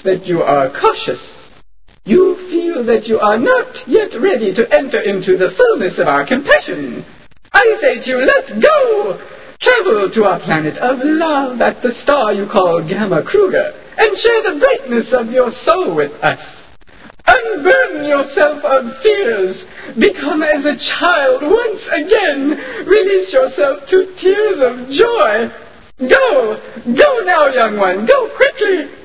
that you are cautious. You feel that you are not yet ready to enter into the fullness of our compassion. I say to you, let go! Travel to our planet of love at the star you call Gamma Kruger, and share the brightness of your soul with us. Unburden yourself of fears. Become as a child once again. Release yourself to tears of joy. Go! Go now, young one! Go quickly!